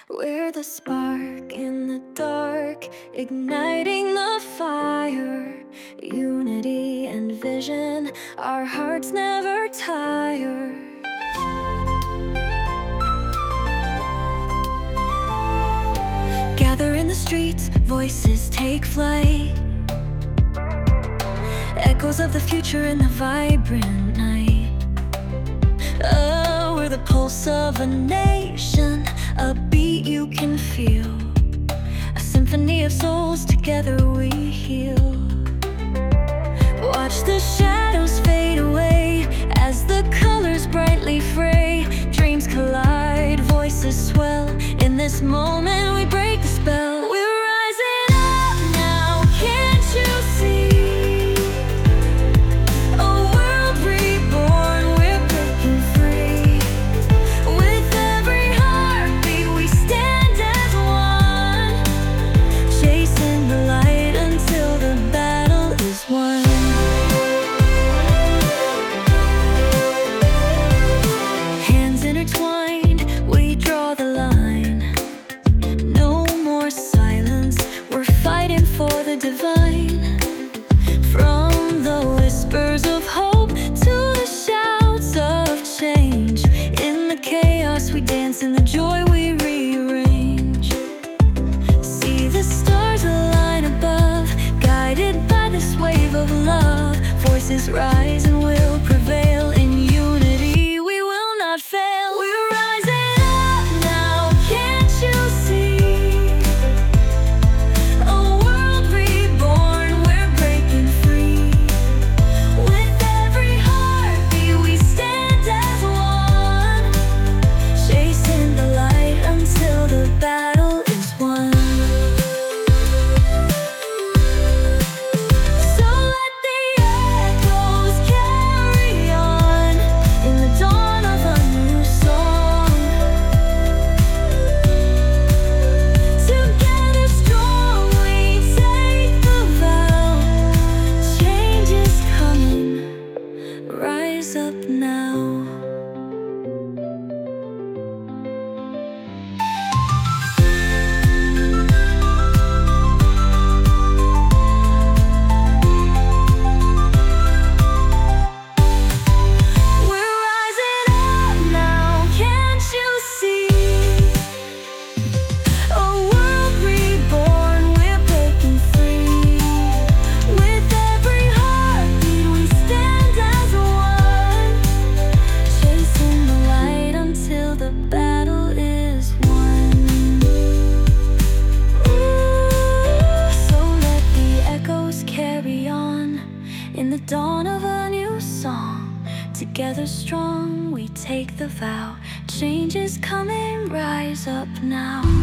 We're the spark in the dark, igniting the fire. Unity and vision, our hearts never tire. Gather in the streets, voices take flight. Echoes of the future in the vibrant night. Oh, we're the pulse of a nation, a beat you can feel, a symphony of souls, together we heal. Watch the shadows fade away as the colors brightly fray. Dreams collide, voices swell. In this moment we break the spell. We're rising up now, can't you see? A world reborn, we're breaking free. With every heartbeat we stand as one, chasing the light until the battle is won. Hands intertwined, we draw the line. No more silence, we're fighting for the divine. From the whispers of hope to the shouts of change, in the chaos we dance, in the joy we rearrange. See the stars align above, guided by this wave of love. Voices rise and will prevail. In unity we will not fail. We're rising up now, can't you see? A world reborn, we're breaking free. With every heartbeat we stand as one, chasing the light until the battle is won. So let the echoes carry on in the dawn of a new song. Together strong we take the vow. Change is coming, rise up now. We're rising up now, can't you see? A world reborn, we're breaking free. With every heartbeat we stand as one, chasing the light until the battle is won. So let the echoes carry on in the dawn of a new song. Together strong we take the vow. Change is coming, rise up now.